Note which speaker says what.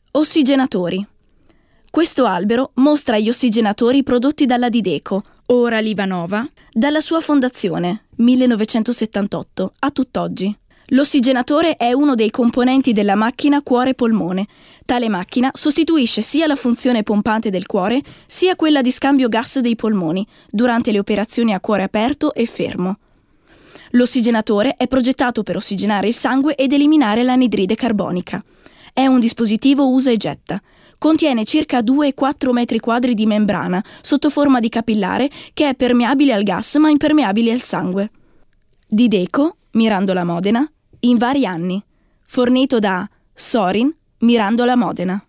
Speaker 1: Ossigenatori. Questo albero mostra gli ossigenatori prodotti dalla Dideco, ora Livanova, dalla sua fondazione, 1978, a tutt'oggi. L'ossigenatore è uno dei componenti della macchina cuore-polmone. Tale macchina sostituisce sia la funzione pompante del cuore, sia quella di scambio gas dei polmoni, durante le operazioni a cuore aperto e fermo. L'ossigenatore è progettato per ossigenare il sangue ed eliminare l'anidride carbonica. È un dispositivo usa e getta. Contiene circa 2-4 metri quadri di membrana sotto forma di capillare che è permeabile al gas ma impermeabile al sangue. Dideco, Mirandola Modena, in vari anni. Fornito da Sorin, Mirandola Modena.